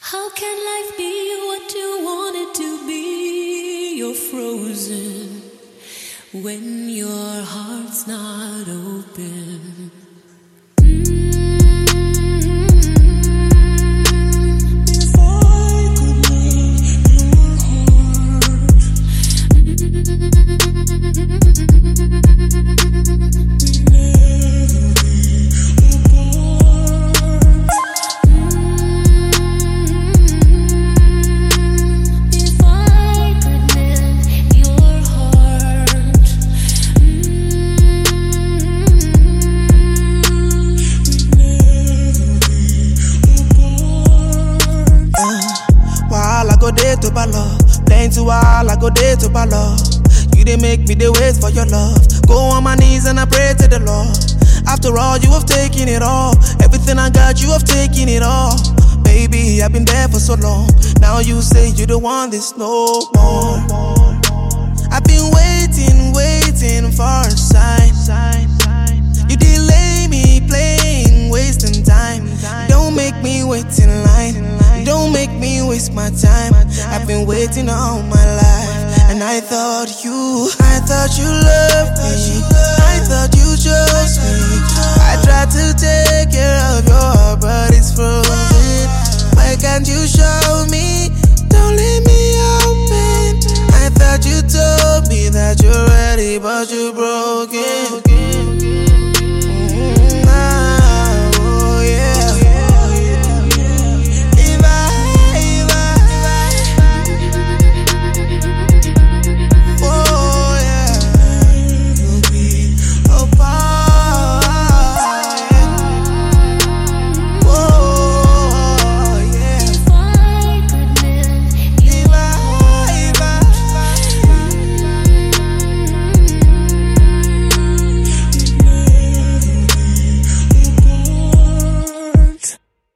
How can life be what you want it to be? You're frozen when your heart's not open. If I could melt your heart, we'd never be apart. If I could melt your heart, while I go there to balo, plenty while I go there to balo. You dey make me dey wait for your love. Go on my knees and I pray to the Lord. After all, you have taken it all. Everything I got, you have taken it all. Baby, I've been there for so long. Now you say you don't want this no more. I've been waiting for a sign. You delay me playing, wasting time. Don't make me wait in line. Don't make me waste my time. I've been waiting all my life, and I thought you loved me. I thought you chose me. I tried to take care of your heart, but it's frozen.